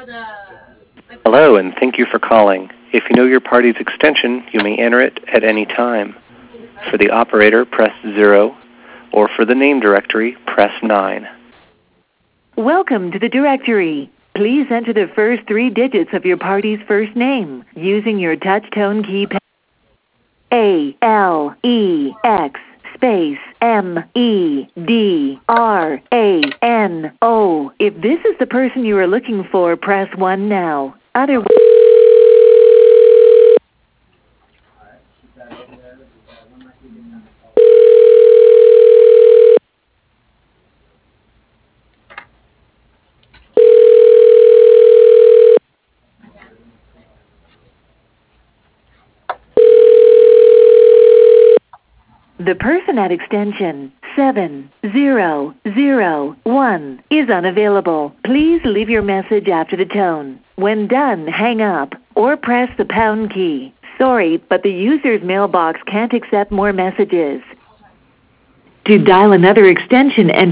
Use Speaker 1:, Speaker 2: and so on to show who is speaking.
Speaker 1: Hello, and thank you for calling. If you know your party's extension, you may enter it at any time. For the operator, press 0, or for the name directory, press 9.
Speaker 2: Welcome to the directory. Please enter the first 3 digits of your party's first name using your touch-tone keypad. ALEX space MEDRANO. If this is the person you are looking for, press 1 now. Otherwise, the person at extension 7001 is unavailable. Please leave your message after the tone. When done, hang up or press the pound key. Sorry, but the user's mailbox can't accept more messages. To dial another extension and